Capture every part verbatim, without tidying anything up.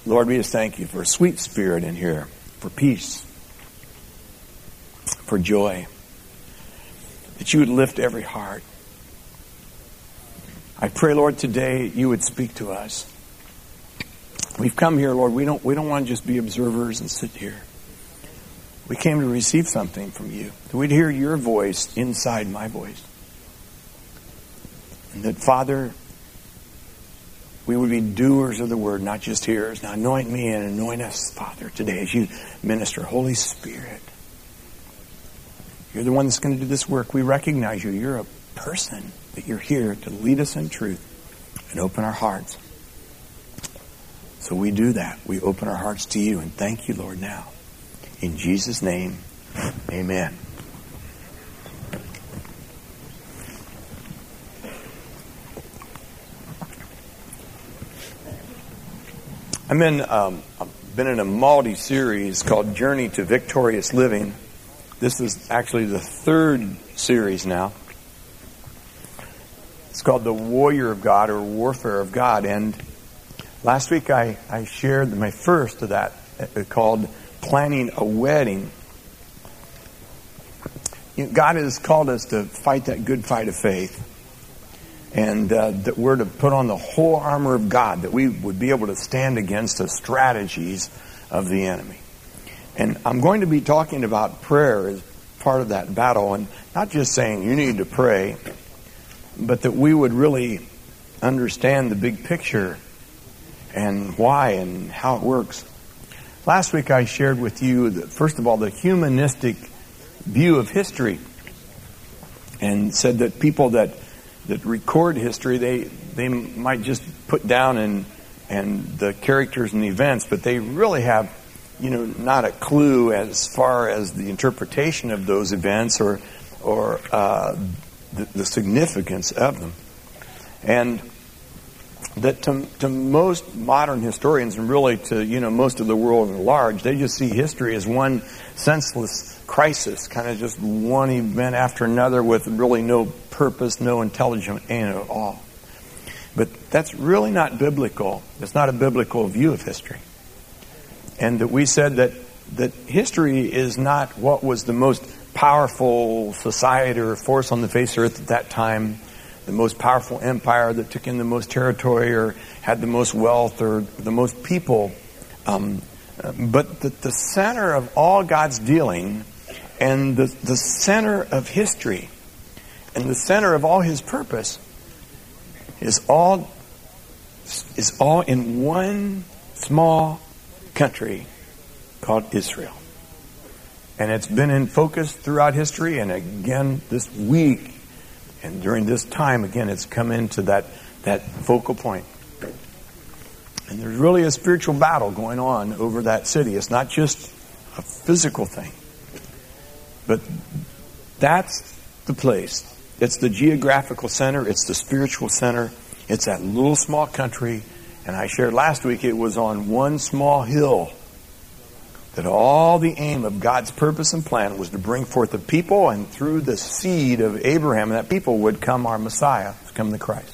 Lord, we just thank you for a sweet spirit in here, for peace, for joy, that you would lift every heart. I pray, Lord, today you would speak to us. We've come here, Lord, we don't we don't want to just be observers and sit here. We came to receive something from you. That we'd hear your voice inside my voice. And that, Father, we would be doers of the word, not just hearers. Now anoint me and anoint us, Father, today as you minister. Holy Spirit, you're the one that's going to do this work. We recognize you. You're a person, that you're here to lead us in truth and open our hearts. So we do that. We open our hearts to you, and thank you, Lord, now. In Jesus' name, amen. I'm in, um, I've been in a multi-series called Journey to Victorious Living. This is actually the third series now. It's called The Warrior of God, or Warfare of God. And last week I, I shared my first of that, uh, called Planning a Wedding. You know, God has called us to fight that good fight of faith. And uh, that we're to put on the whole armor of God, that we would be able to stand against the strategies of the enemy. And I'm going to be talking about prayer as part of that battle, and not just saying you need to pray, but that we would really understand the big picture and why and how it works. Last week I shared with you, that, first of all, the humanistic view of history, and said that people that that record history, they they might just put down and and the characters and the events, but they really have, you know, not a clue as far as the interpretation of those events or or uh, the, the significance of them. And that to, to most modern historians, and really to, you know, most of the world at large, they just see history as one senseless crisis, kind of just one event after another with really no purpose, no intelligent aim at all. But that's really not biblical. It's not a biblical view of history. And that we said that that history is not what was the most powerful society or force on the face of the earth at that time, the most powerful empire that took in the most territory or had the most wealth or the most people. Um, but the, the center of all God's dealing and the, the center of history and the center of all his purpose is all is all in one small country called Israel. And it's been in focus throughout history, and again this week and during this time, again, it's come into that, that focal point. And there's really a spiritual battle going on over that city. It's not just a physical thing. But that's the place. It's the geographical center. It's the spiritual center. It's that little small country. And I shared last week it was on one small hill that all the aim of God's purpose and plan was to bring forth a people, and through the seed of Abraham, that people would come our Messiah, come the Christ.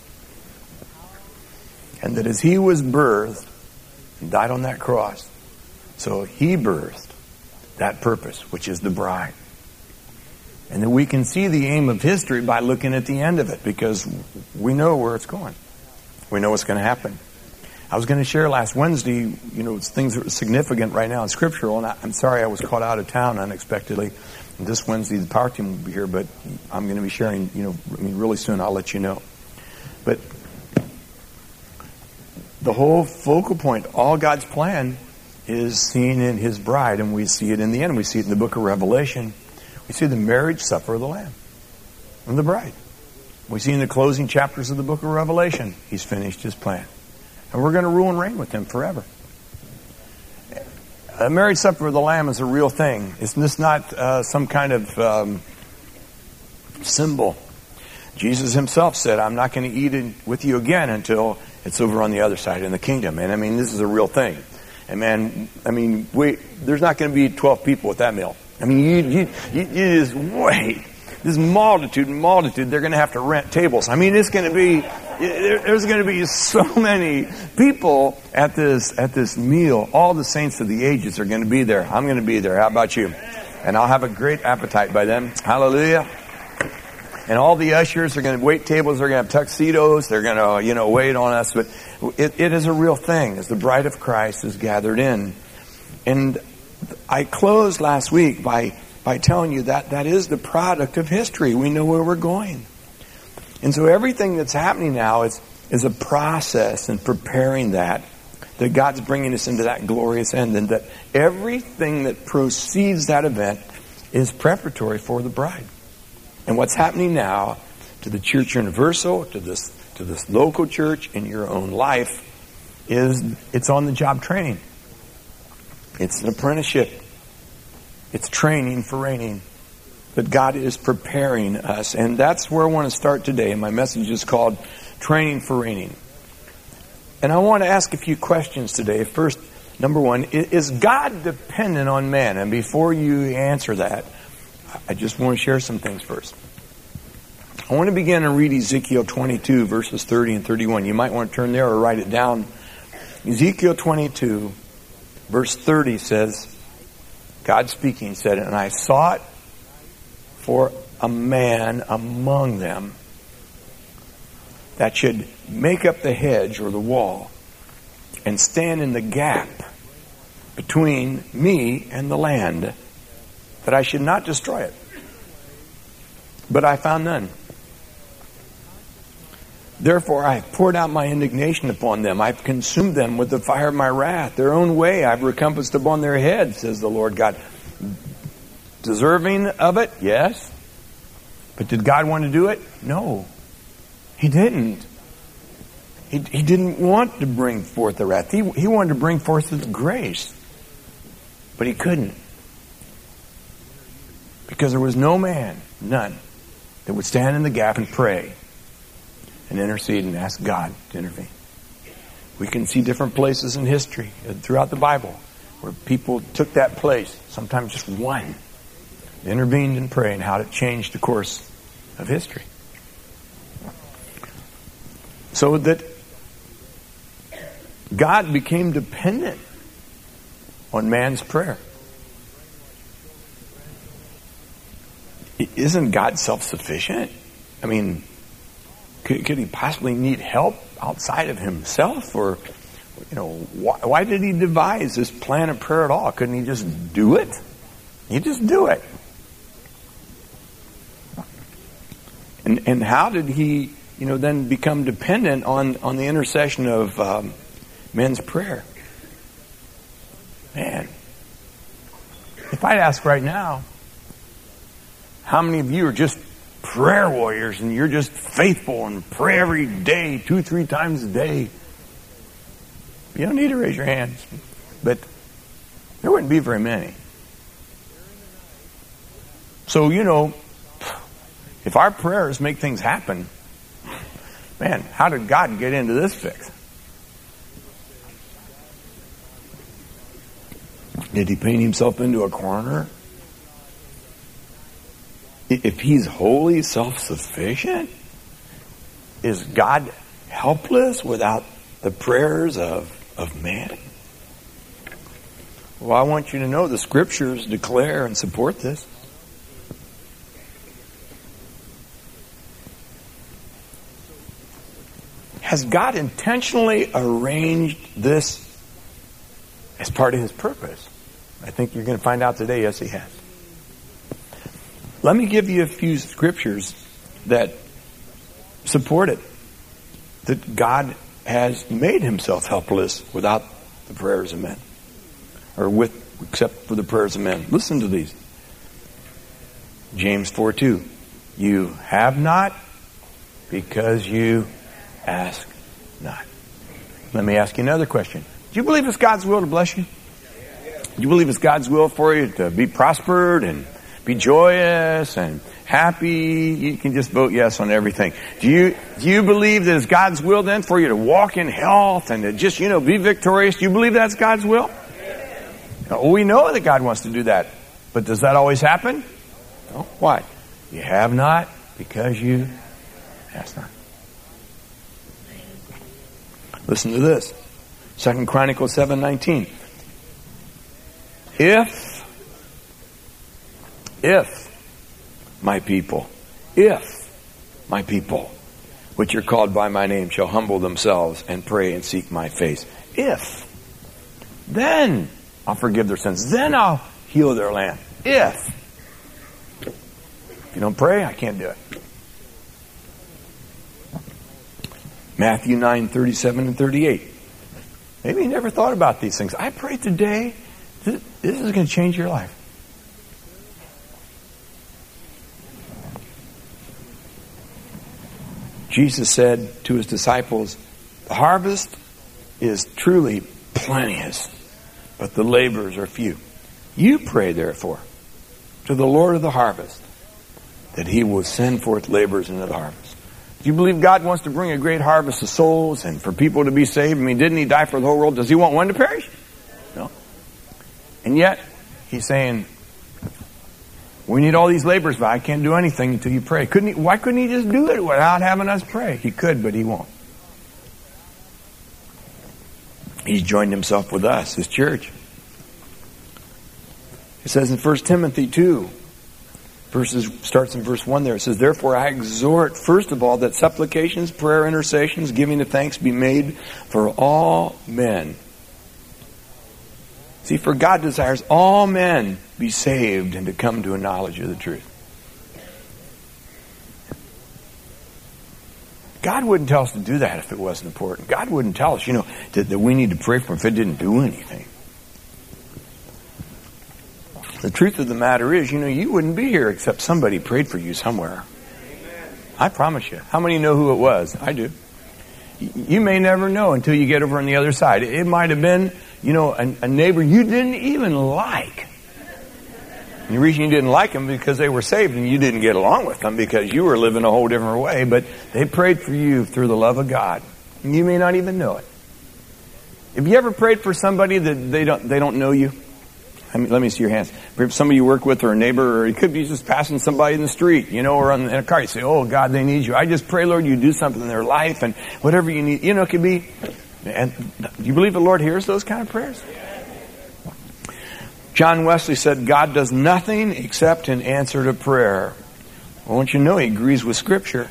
And that as he was birthed and died on that cross, so he birthed that purpose, which is the bride. And that we can see the aim of history by looking at the end of it, because we know where it's going. We know what's going to happen. I was going to share last Wednesday, you know, things that are significant right now in Scriptural, and I, I'm sorry I was caught out of town unexpectedly. And this Wednesday the power team will be here, but I'm going to be sharing, you know, I mean, really soon. I'll let you know. But the whole focal point, all God's plan, is seen in his bride, and we see it in the end. We see it in the book of Revelation. We see the marriage supper of the Lamb and the bride. We see in the closing chapters of the book of Revelation, he's finished his plan. And we're going to rule and reign with him forever. A marriage supper of the Lamb is a real thing. It's just not uh, some kind of um, symbol. Jesus himself said, I'm not going to eat it with you again until it's over on the other side in the kingdom. And I mean, this is a real thing. And man, I mean, wait, there's not going to be twelve people at that meal. I mean, you, you, you, you just wait. This multitude and multitude, they're going to have to rent tables. I mean, it's going to be There's going to be so many people at this at this meal. All the saints of the ages are going to be there. I'm going to be there. How about you? And I'll have a great appetite by then. Hallelujah. And all the ushers are going to wait tables. They're going to have tuxedos. They're going to, you know, wait on us. But it, it is a real thing as the bride of Christ is gathered in. And I closed last week by, by telling you that that is the product of history. We know where we're going. And so everything that's happening now is, is a process in preparing that. That God's bringing us into that glorious end. And that everything that precedes that event is preparatory for the bride. And what's happening now to the Church Universal, to this to this local church, in your own life, is it's on-the-job training. It's an apprenticeship. It's training for reigning. That God is preparing us. And that's where I want to start today. And my message is called Training for Reigning. And I want to ask a few questions today. First, number one, is God dependent on man? And before you answer that, I just want to share some things first. I want to begin and read Ezekiel twenty-two, verses thirty and thirty-one. You might want to turn there or write it down. Ezekiel twenty-two, verse thirty says, God speaking said, and I sought for a man among them that should make up the hedge or the wall and stand in the gap between me and the land, that I should not destroy it. But I found none. Therefore I have poured out my indignation upon them. I've consumed them with the fire of my wrath. Their own way I've recompassed upon their heads, says the Lord God. Deserving of it? Yes. But did God want to do it? No. He didn't. He, he didn't want to bring forth the wrath. He, he wanted to bring forth His grace. But He couldn't. Because there was no man, none, that would stand in the gap and pray and intercede and ask God to intervene. We can see different places in history throughout the Bible where people took that place, sometimes just one, intervened and prayed, and how it changed the course of history. So that God became dependent on man's prayer. Isn't God self-sufficient? I mean, could, could He possibly need help outside of Himself? Or, you know, why, why did He devise this plan of prayer at all? Couldn't He just do it? He just do it. And and how did He, you know, then become dependent on, on the intercession of um, men's prayer? Man, if I'd ask right now, how many of you are just prayer warriors and you're just faithful and pray every day, two, three times a day? You don't need to raise your hands. But there wouldn't be very many. So, you know, if our prayers make things happen, man, how did God get into this fix? Did He paint Himself into a corner? If He's wholly self-sufficient, is God helpless without the prayers of, of man? Well, I want you to know the Scriptures declare and support this. Has God intentionally arranged this as part of His purpose? I think you're going to find out today, yes, He has. Let me give you a few scriptures that support it. That God has made Himself helpless without the prayers of men. Or with, except for the prayers of men. Listen to these. James four two. You have not because you ask not. Let me ask you another question. Do you believe it's God's will to bless you? Do you believe it's God's will for you to be prospered and be joyous and happy? You can just vote yes on everything. Do you do you believe that it's God's will then for you to walk in health and to just, you know, be victorious? Do you believe that's God's will? Well, we know that God wants to do that. But does that always happen? No. Why? You have not because you ask not. Listen to this. Second Chronicles seven nineteen. If, if my people, if my people, which are called by my name, shall humble themselves and pray and seek my face. If, then I'll forgive their sins. Then I'll heal their land. If. If you don't pray, I can't do it. Matthew nine thirty-seven and thirty-eight. Maybe you never thought about these things. I pray today, this is going to change your life. Jesus said to his disciples, the harvest is truly plenteous, but the laborers are few. You pray, therefore, to the Lord of the harvest, that he will send forth laborers into the harvest. Do you believe God wants to bring a great harvest of souls and for people to be saved? I mean, didn't he die for the whole world? Does he want one to perish? No. And yet, he's saying, we need all these laborers, but I can't do anything until you pray. Couldn't he, why couldn't he just do it without having us pray? He could, but he won't. He's joined himself with us, his church. It says in First Timothy two, verses starts in verse one there. It says, therefore I exhort, first of all, that supplications, prayer, intercessions, giving of thanks be made for all men. See, for God desires all men be saved and to come to a knowledge of the truth. God wouldn't tell us to do that if it wasn't important. God wouldn't tell us, you know, that, that we need to pray for him if it didn't do anything. The truth of the matter is, you know, you wouldn't be here except somebody prayed for you somewhere. I promise you. How many know who it was? I do. You may never know until you get over on the other side. It might have been, you know, a, a neighbor you didn't even like. And the reason you didn't like them because they were saved and you didn't get along with them because you were living a whole different way. But they prayed for you through the love of God. And you may not even know it. Have you ever prayed for somebody that they don't they don't know you? I mean, let me see your hands. If somebody you work with or a neighbor, or it could be just passing somebody in the street, you know, or on, in a car. You say, oh, God, they need you. I just pray, Lord, you do something in their life and whatever you need. You know, it could be. And do you believe the Lord hears those kind of prayers? John Wesley said, God does nothing except in answer to prayer. Well, don't you know he agrees with Scripture?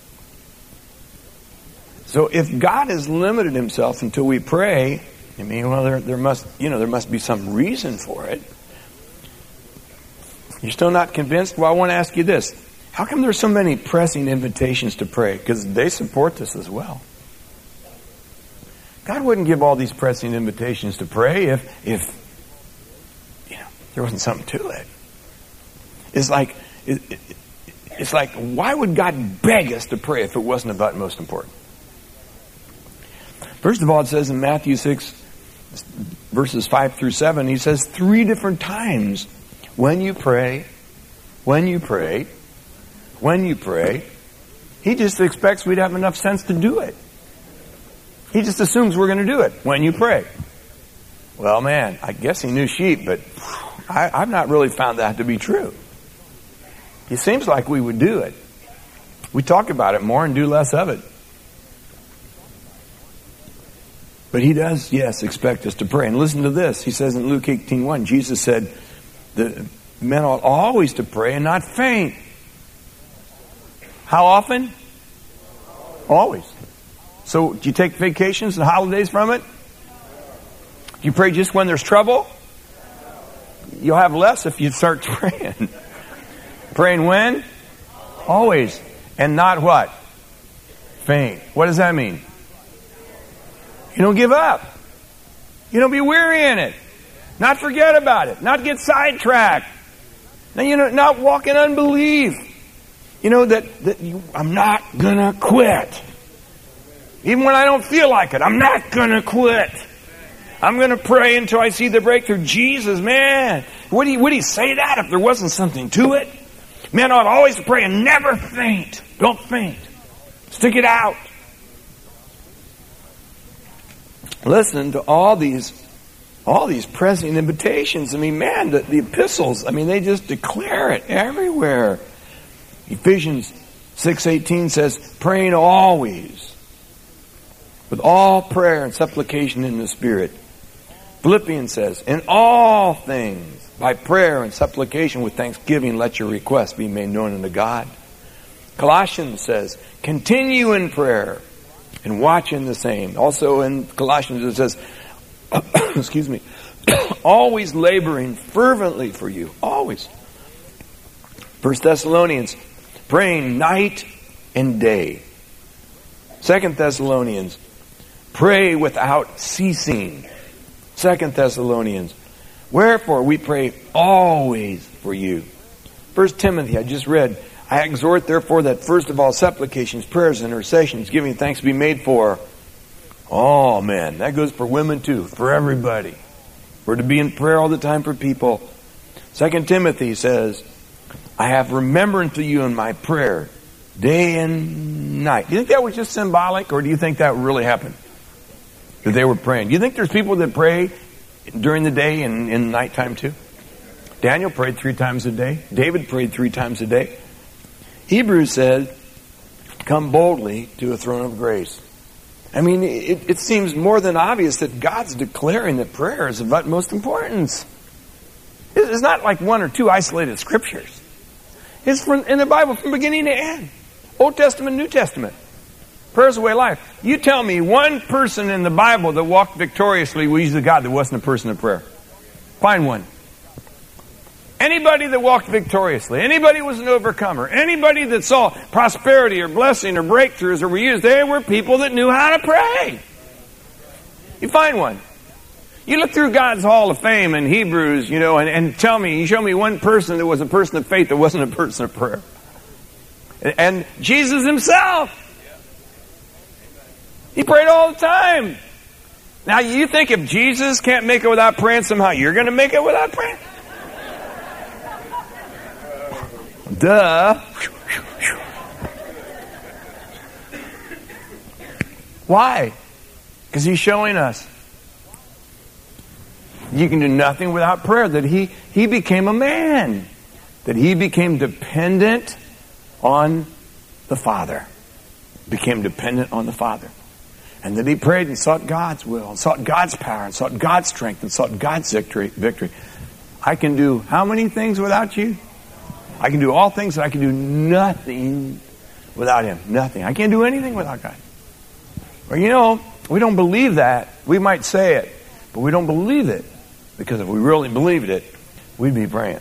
So if God has limited himself until we pray, I mean, well, there, there must, you know, there must be some reason for it. You're still not convinced? Well, I want to ask you this. How come there's so many pressing invitations to pray? Because they support this as well. God wouldn't give all these pressing invitations to pray if, if, you know, there wasn't something to it. It's like, it, it, it's like, why would God beg us to pray if it wasn't about most important? First of all, it says in Matthew six, verses five through seven, he says three different times, when you pray, when you pray, when you pray. He just expects we'd have enough sense to do it. He just assumes we're going to do it when you pray. Well, man, I guess he knew sheep, but I, I've not really found that to be true. It seems like we would do it. We talk about it more and do less of it. But he does, yes, expect us to pray. And listen to this. He says in Luke eighteen one, Jesus said, the men ought always to pray and not faint. How often? Always. So do you take vacations and holidays from it? Do you pray just when there's trouble? You'll have less if you start praying. Praying when? Always. And not what? Faint. What does that mean? You don't give up. You don't be weary in it. Not forget about it. Not get sidetracked. Now, you know, not walk in unbelief. You know, that, that you, I'm not going to quit. Even when I don't feel like it, I'm not going to quit. I'm going to pray until I see the breakthrough. Jesus, man, would he, would he say that if there wasn't something to it? Men ought always to pray and never faint. Don't faint. Stick it out. Listen to all these, all these pressing invitations. I mean, man, the, the epistles, I mean, they just declare it everywhere. Ephesians six eighteen says, praying always with all prayer and supplication in the Spirit. Philippians says, in all things, by prayer and supplication with thanksgiving, let your requests be made known unto God. Colossians says, continue in prayer and watch in the same. Also in Colossians it says, excuse me, always laboring fervently for you. Always. First Thessalonians, praying night and day. Second Thessalonians, pray without ceasing. Second Thessalonians, wherefore we pray always for you. First Timothy, I just read, I exhort therefore that first of all supplications, prayers, and intercessions, giving thanks be made for all men. That goes for women too, for everybody. We're to be in prayer all the time for people. Second Timothy says, I have remembrance to you in my prayer, day and night. Do you think that was just symbolic, or do you think that really happened? That they were praying. Do you think there's people that pray during the day and in nighttime too? Daniel prayed three times a day. David prayed three times a day. Hebrews said, come boldly to a throne of grace. I mean, it, it seems more than obvious that God's declaring that prayer is of utmost importance. It's not like one or two isolated scriptures. It's from, in the Bible from beginning to end. Old Testament, New Testament. Prayer's the way of life. You tell me one person in the Bible that walked victoriously with the God that wasn't a person of prayer. Find one. Anybody that walked victoriously, anybody was an overcomer, anybody that saw prosperity or blessing or breakthroughs or were used, they were people that knew how to pray. You find one. You look through God's Hall of Fame in Hebrews, you know, and, and tell me, you show me one person that was a person of faith that wasn't a person of prayer. And, and Jesus himself. He prayed all the time. Now you think if Jesus can't make it without praying, somehow you're going to make it without praying? Duh. Why? Because he's showing us you can do nothing without prayer. That he, he became a man. That he became dependent on the Father. Became dependent on the Father. And that he prayed and sought God's will, and sought God's power, and sought God's strength, and sought God's victory. victory. I can do how many things without you? I can do all things, and I can do nothing without him. Nothing. I can't do anything without God. Well, you know, we don't believe that. We might say it, but we don't believe it. Because if we really believed it, we'd be praying.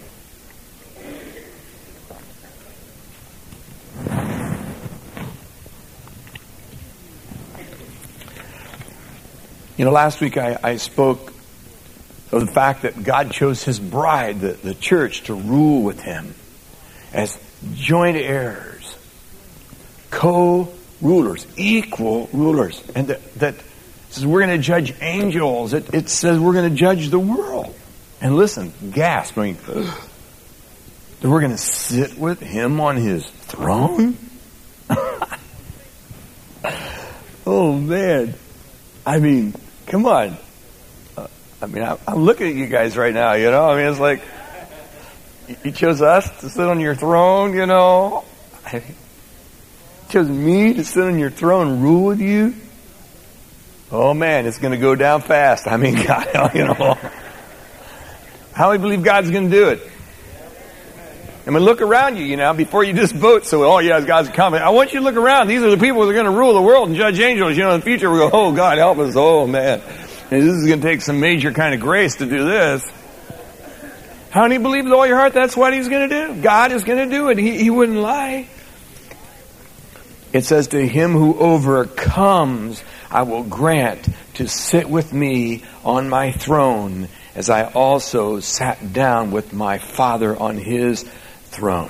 You know, last week I, I spoke of the fact that God chose his bride, the, the church, to rule with him as joint heirs, co-rulers, equal rulers. And that, that says we're going to judge angels. It, it says we're going to judge the world. And listen, gasp, I mean, that we're going to sit with him on his throne? Oh, man. I mean, come on. Uh, I mean, I, I'm looking at you guys right now, you know? I mean, it's like, you, you chose us to sit on your throne, you know? I mean, you chose me to sit on your throne and rule with you? Oh, man, it's going to go down fast. I mean, God, you know. How do you believe God's going to do it? I mean, look around you, you know, before you just vote. So, oh, yeah, God's coming. I want you to look around. These are the people that are going to rule the world and judge angels. You know, in the future, we go, oh, God, help us. Oh, man. And this is going to take some major kind of grace to do this. How do you believe with all your heart that's what he's going to do? God is going to do it. He, he wouldn't lie. It says, to him who overcomes, I will grant to sit with me on my throne, as I also sat down with my Father on his throne.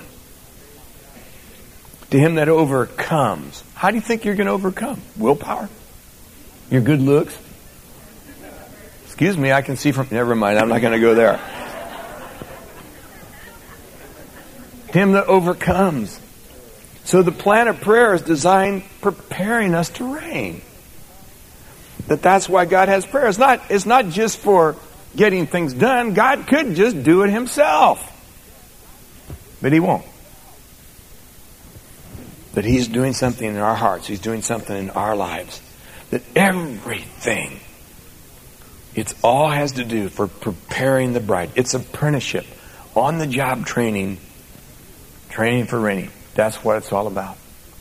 To him that overcomes. How do you think you're going to overcome? Willpower? Your good looks? Excuse me, I can see from... Never mind, I'm not going to go there. Him that overcomes. So the plan of prayer is designed preparing us to reign. That that's why God has prayer. It's not, it's not just for getting things done. God could just do it himself. But he won't. That he's doing something in our hearts. He's doing something in our lives. that everything, it's all has to do for preparing the bride. It's apprenticeship, on-the-job training, training for reigning. That's what it's all about.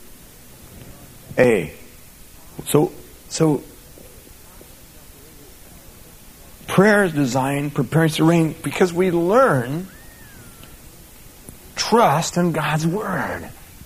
A. So, so prayer is designed, preparing to reign, because we learn trust in God's Word.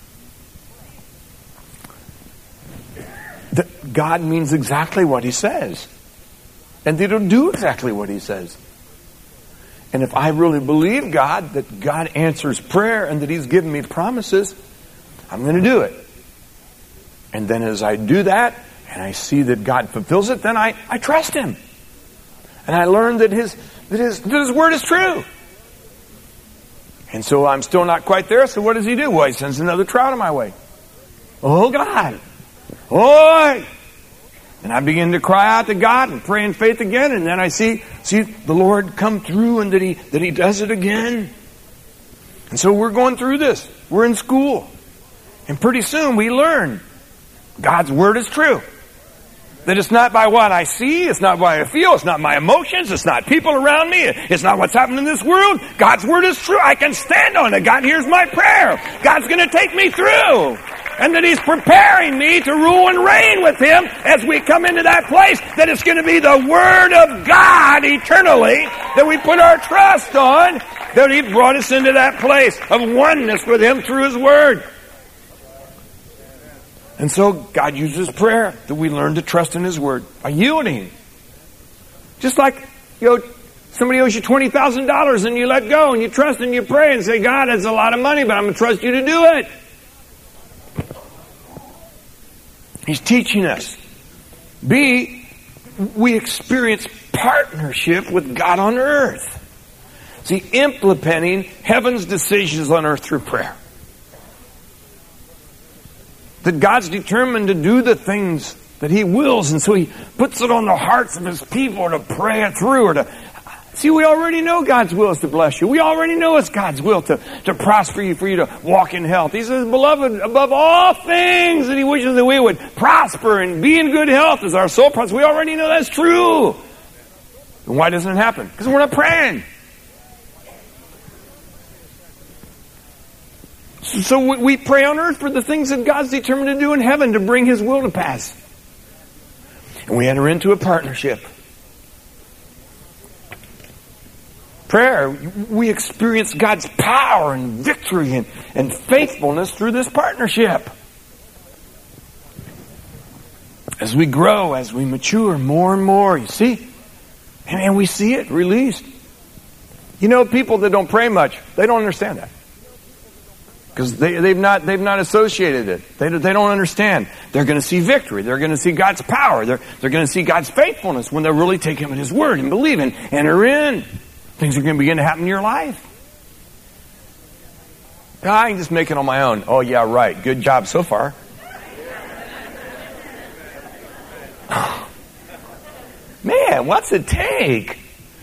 That God means exactly what He says. And they don't do exactly what He says. And if I really believe God, that God answers prayer and that He's given me promises, I'm going to do it. And then as I do that, and I see that God fulfills it, then I, I trust Him. And I learn that His, that His, that His Word is true. And so I'm still not quite there, so what does He do? Well, He sends another trial to my way. Oh, God. Oh! And I begin to cry out to God and pray in faith again, and then I see see the Lord come through and that He that He does it again. And so we're going through this. We're in school. And pretty soon we learn God's Word is true. That it's not by what I see, it's not what I feel, it's not my emotions, it's not people around me, it's not what's happening in this world. God's Word is true. I can stand on it. God hears my prayer. God's going to take me through. And that He's preparing me to rule and reign with Him as we come into that place. That it's going to be the Word of God eternally that we put our trust on. That He brought us into that place of oneness with Him through His Word. And so God uses prayer that we learn to trust in His Word by yielding. Just like, you know, somebody owes you twenty thousand dollars and you let go and you trust and you pray and say, God, that's a lot of money, but I'm going to trust You to do it. He's teaching us. B, we experience partnership with God on earth. See, implementing heaven's decisions on earth through prayer. That God's determined to do the things that He wills, and so He puts it on the hearts of His people to pray it through. Or to See, we already know God's will is to bless you. We already know it's God's will to, to prosper you, for you to walk in health. He says, beloved, above all things that He wishes that we would prosper and be in good health as our soul prospers. We already know that's true. And why doesn't it happen? Because we're not praying. So we pray on earth for the things that God's determined to do in heaven to bring His will to pass. And we enter into a partnership. Prayer, we experience God's power and victory and, and faithfulness through this partnership. As we grow, as we mature more and more, you see? And, and we see it released. You know, people that don't pray much, they don't understand that. Because they, they've not they've not associated it. They, they don't understand. They're going to see victory. They're going to see God's power. They're, they're going to see God's faithfulness when they really take Him at His word and believe and enter in. Things are going to begin to happen in your life. I can just make it on my own. Oh, yeah, right. Good job so far. Man, what's it take?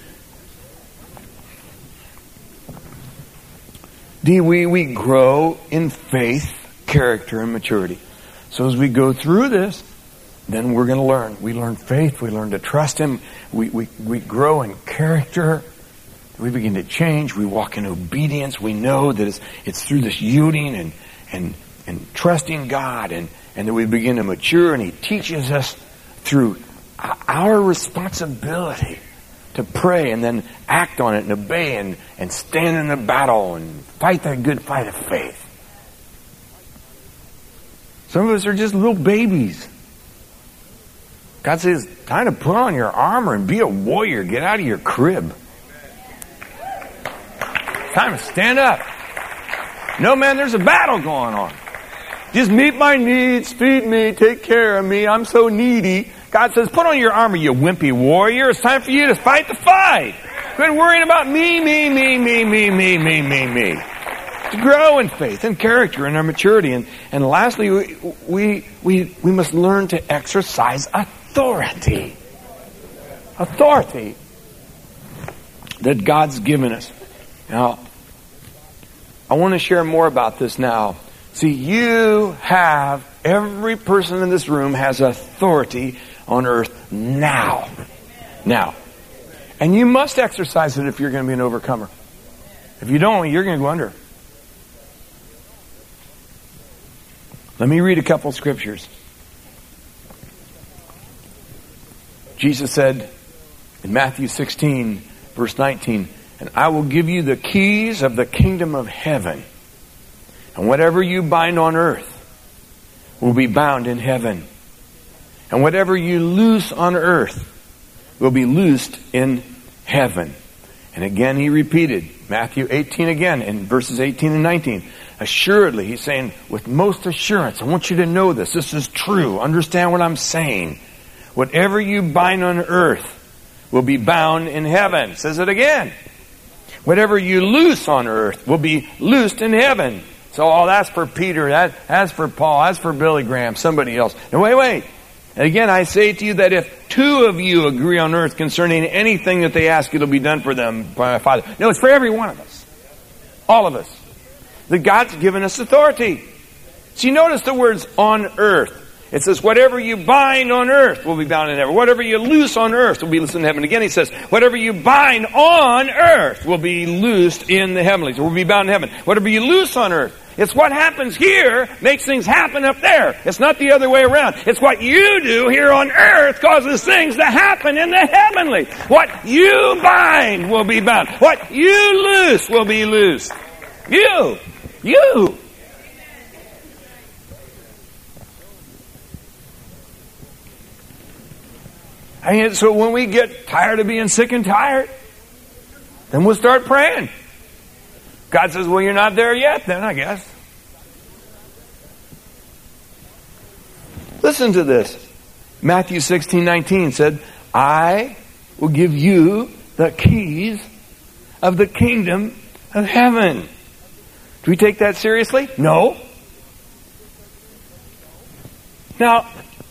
D, we, we grow in faith, character, and maturity. So as we go through this, then we're going to learn. We learn faith. We learn to trust Him. We, we, we grow in character. We begin to change. We walk in obedience. We know that it's, it's through this yielding and, and, and trusting God, and, and that we begin to mature, and He teaches us through our responsibility to pray and then act on it and obey and, and stand in the battle and fight that good fight of faith. Some of us are just little babies. God says, time to put on your armor and be a warrior. Get out of your crib. Time to stand up. No, man, there's a battle going on. Just meet my needs, feed me, take care of me. I'm so needy. God says, put on your armor, you wimpy warrior. It's time for you to fight the fight. Quit worrying about me, me, me, me, me, me, me, me, me. To grow in faith and character and our maturity. And, and lastly, we, we, we, we must learn to exercise authority. Authority that God's given us. Now, I want to share more about this now. See, you have, every person in this room has authority on earth now. Now. And you must exercise it if you're going to be an overcomer. If you don't, you're going to go under. Let me read a couple scriptures. Jesus said in Matthew sixteen, verse nineteen, "And I will give you the keys of the kingdom of heaven. And whatever you bind on earth will be bound in heaven. And whatever you loose on earth will be loosed in heaven." And again he repeated, Matthew eighteen again, in verses eighteen and nineteen. Assuredly, he's saying, with most assurance, I want you to know this. This is true. Understand what I'm saying. Whatever you bind on earth will be bound in heaven. Says it again. Whatever you loose on earth will be loosed in heaven. So, oh, that's for Peter. That, that's for Paul. That's for Billy Graham. Somebody else. No, wait, wait. And again, I say to you that if two of you agree on earth concerning anything that they ask, it'll be done for them by my Father. No, it's for every one of us. All of us. That God's given us authority. So you notice the words on earth. It says, whatever you bind on earth will be bound in heaven. Whatever you loose on earth will be loosed in heaven. Again, he says, whatever you bind on earth will be loosed in the heavenlies. Will be bound in heaven. Whatever you loose on earth. It's what happens here makes things happen up there. It's not the other way around. It's what you do here on earth causes things to happen in the heavenly. What you bind will be bound. What you loose will be loosed. You. You. And so when we get tired of being sick and tired, then we'll start praying. God says, well, you're not there yet, then, I guess. Listen to this. Matthew sixteen nineteen said, I will give you the keys of the kingdom of heaven. Do we take that seriously? No. Now,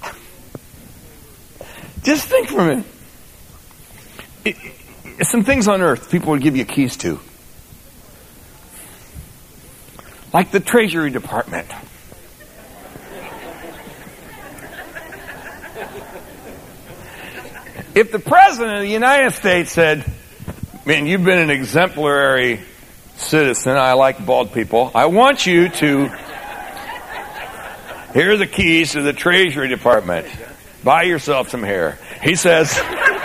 just think for a minute. It, it, some things on earth people would give you keys to. Like the Treasury Department. If the President of the United States said, man, you've been an exemplary citizen, I like bald people, I want you to, here are the keys to the Treasury Department. Buy yourself some hair. He says,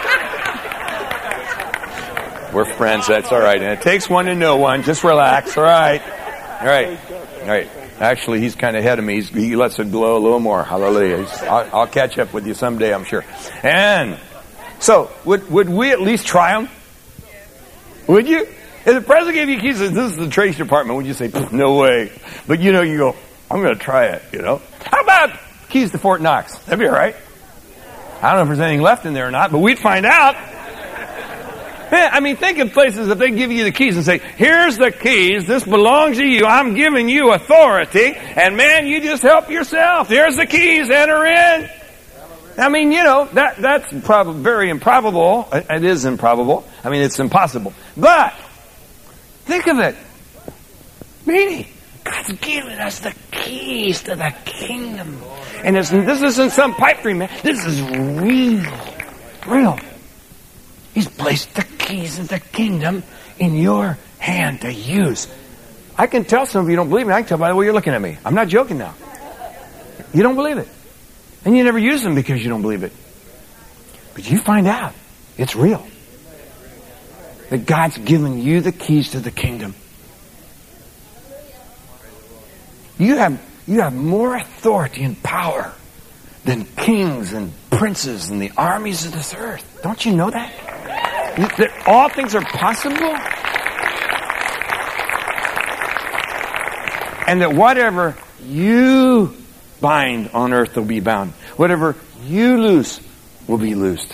we're friends, that's all right. And it takes one to know one. Just relax, all right. All right. All right. Actually, he's kind of ahead of me. He's, he lets it glow a little more. Hallelujah. I'll, I'll catch up with you someday, I'm sure. And so, would would we at least try them? Would you? If the president gave you keys and this is the Treasury Department, would you say, no way? But you know, you go, I'm going to try it, you know. How about keys to Fort Knox? That'd be all right. I don't know if there's anything left in there or not, but we'd find out. Man, I mean, think of places if they give you the keys and say, here's the keys, this belongs to you, I'm giving you authority, and man, you just help yourself. Here's the keys, enter in. I mean, you know, that that's prob- very improbable. It is improbable. I mean, it's impossible. But, think of it. Really, God's given us the keys to the kingdom. And it's, this isn't some pipe dream, man. This is real. Real. He's placed the keys of the kingdom in your hand to use. I can tell some of you don't believe me. I can tell by the way you're looking at me. I'm not joking now. You don't believe it. And you never use them because you don't believe it. But you find out it's real. That God's given you the keys to the kingdom. You have, you have more authority and power than kings and princes and the armies of this earth. Don't you know that? That all things are possible? And that whatever you bind on earth will be bound. Whatever you loose will be loosed.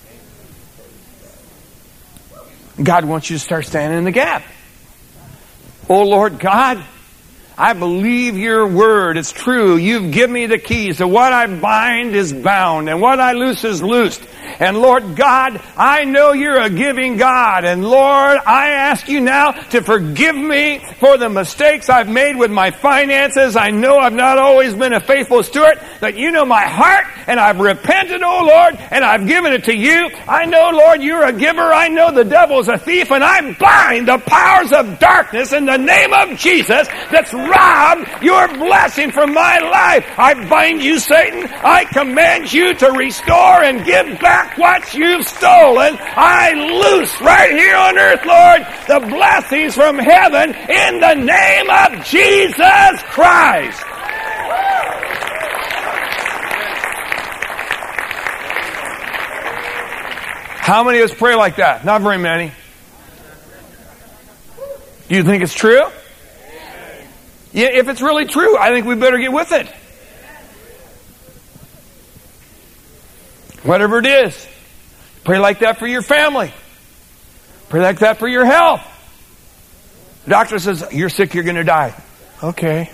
God wants you to start standing in the gap. Oh Lord God, I believe your word. It's true. You've given me the keys. So what I bind is bound and what I loose is loosed. And Lord God, I know you're a giving God. And Lord, I ask you now to forgive me for the mistakes I've made with my finances. I know I've not always been a faithful steward, but you know my heart, and I've repented, oh Lord, and I've given it to you. I know, Lord, you're a giver. I know the devil's a thief, and I bind the powers of darkness in the name of Jesus that's robbed your blessing from my life. I bind you, Satan. I command you to restore and give back what you've stolen. I loose right here on earth, Lord, the blessings from heaven in the name of Jesus Christ. How many of us pray like that? Not very many. Do you think it's true? Yeah, if it's really true, I think we better get with it. Whatever it is. Pray like that for your family. Pray like that for your health. The doctor says, you're sick, you're going to die. Okay.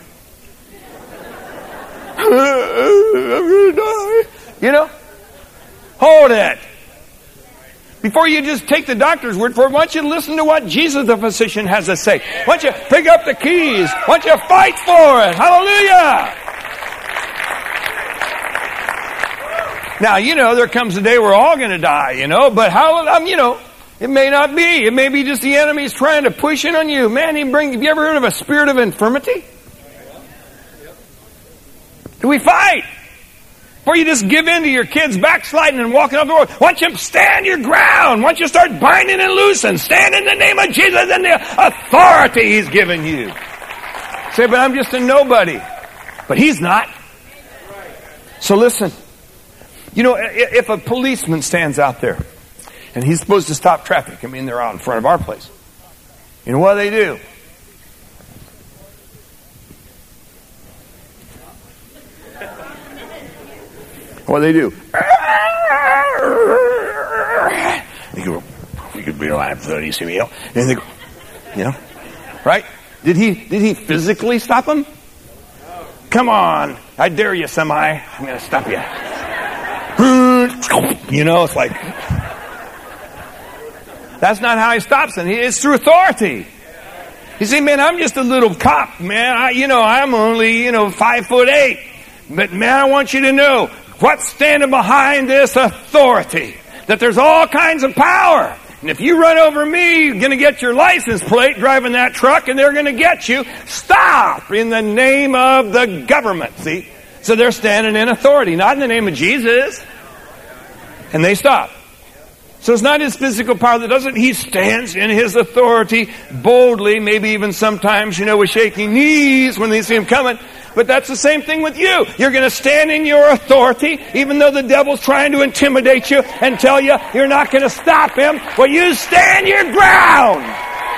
I'm going to die. You know? Hold it. Before you just take the doctor's word for it, why don't you listen to what Jesus the physician has to say? Why don't you pick up the keys? Why don't you fight for it? Hallelujah! Now, you know, there comes a day we're all going to die, you know, but how, um, you know, it may not be. It may be just the enemy's trying to push in on you. Man, he brings, have you ever heard of a spirit of infirmity? Do we fight? Or you just give in to your kids backsliding and walking off the road. Why don't you stand your ground? Why don't you start binding and loosing? Stand in the name of Jesus and the authority He's given you. Say, but I'm just a nobody. But He's not. So listen. You know, if a policeman stands out there and he's supposed to stop traffic, I mean, they're out in front of our place. You know what they do? What do they do? They go, we could be alive for thirty, see me, and they go, you know, right? Did he, did he physically stop him? Come on, I dare you, semi. I'm going to stop you. You know, it's like, that's not how he stops them. It's through authority. You see, man, I'm just a little cop, man. I, you know, I'm only, you know, five foot eight. But man, I want you to know what's standing behind this authority. That there's all kinds of power. And if you run over me, you're going to get your license plate driving that truck, and they're going to get you. Stop in the name of the government. See? So they're standing in authority, not in the name of Jesus. And they stop. So it's not his physical power that does it. He stands in his authority boldly, maybe even sometimes, you know, with shaking knees when they see him coming. But that's the same thing with you. You're going to stand in your authority, even though the devil's trying to intimidate you and tell you you're not going to stop him. Well, you stand your ground.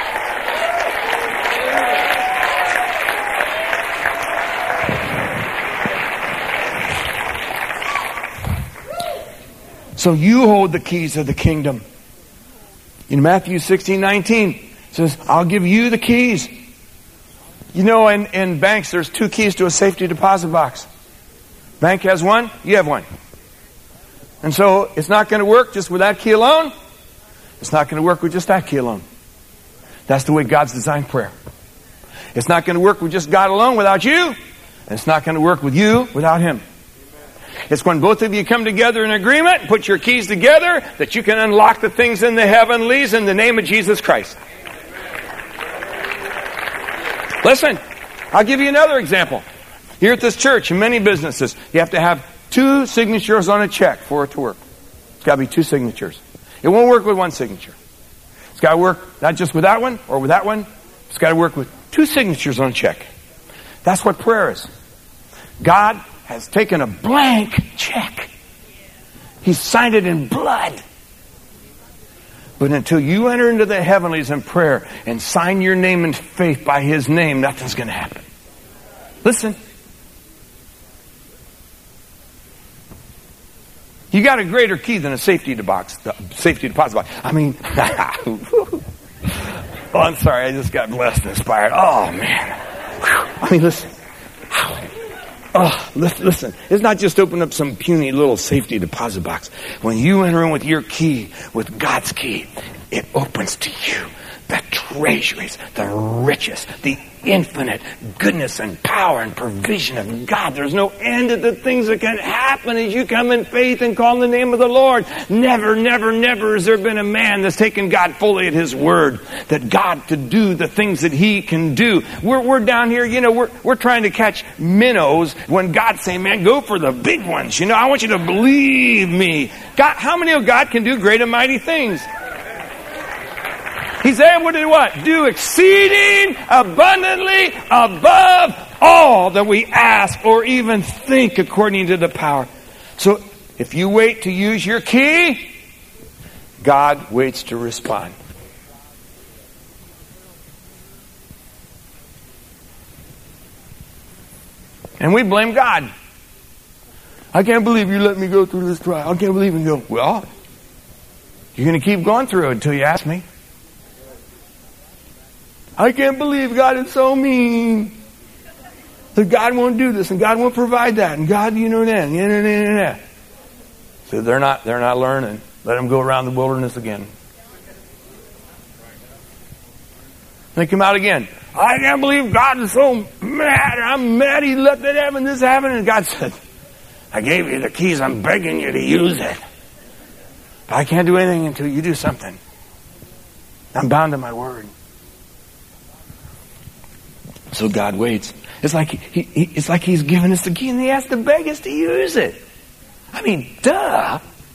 So you hold the keys of the kingdom. In Matthew sixteen nineteen, it says, I'll give you the keys. You know, in, in banks, there's two keys to a safety deposit box. Bank has one, you have one. And so it's not going to work just with that key alone. It's not going to work with just that key alone. That's the way God's designed prayer. It's not going to work with just God alone without you. And it's not going to work with you without Him. It's when both of you come together in agreement, put your keys together, that you can unlock the things in the heavenlies in the name of Jesus Christ. Listen, I'll give you another example. Here at this church, in many businesses, you have to have two signatures on a check for it to work. It's got to be two signatures. It won't work with one signature. It's got to work not just with that one or with that one. It's got to work with two signatures on a check. That's what prayer is. God has taken a blank check. He's signed it in blood. But until you enter into the heavenlies in prayer and sign your name in faith by His name, nothing's going to happen. Listen. You got a greater key than a safety box, safety deposit box. I mean, oh, I'm sorry, I just got blessed and inspired. Oh, man. I mean, listen. Oh, listen, it's not just open up some puny little safety deposit box. When you enter in with your key, with God's key, it opens to you the treasuries, the riches, the infinite goodness and power and provision of God. There's no end to the things that can happen as you come in faith and call on the name of the Lord. Never, never, never has there been a man that's taken God fully at His word, that God to do the things that He can do. We're, we're down here, you know, we're, we're trying to catch minnows when God's saying, man, go for the big ones. You know, I want you to believe me. God, how many of God can do great and mighty things? He's able to do what? Do exceeding abundantly above all that we ask or even think according to the power. So if you wait to use your key, God waits to respond. And we blame God. I can't believe you let me go through this trial. I can't believe you go, well, you're going to keep going through it until you ask me. I can't believe God is so mean. That God won't do this and God won't provide that and God, you know that, you know that. So they're not, they're not learning. Let them go around the wilderness again. They come out again. I can't believe God is so mad. I'm mad He let that happen, this happen. And God said, I gave you the keys. I'm begging you to use it. But I can't do anything until you do something. I'm bound to my word. So God waits. It's like he, he, it's like He's given us the key and He has to beg us to use it. I mean, duh.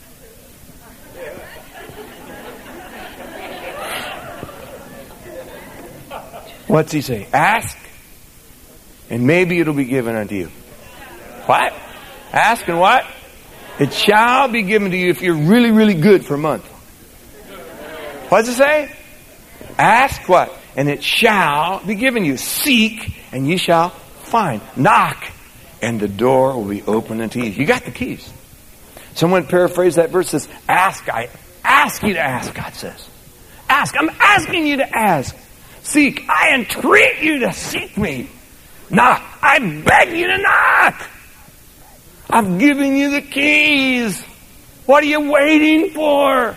What's He say? Ask, and maybe it'll be given unto you. What? Ask and what? It shall be given to you if you're really, really good for a month. What does it say? Ask what? And it shall be given you. Seek, and you shall find. Knock, and the door will be open unto you. You got the keys. Someone paraphrased that verse, says, ask, I ask you to ask, God says. Ask, I'm asking you to ask. Seek, I entreat you to seek me. Knock, I beg you to knock. I've given you the keys. What are you waiting for?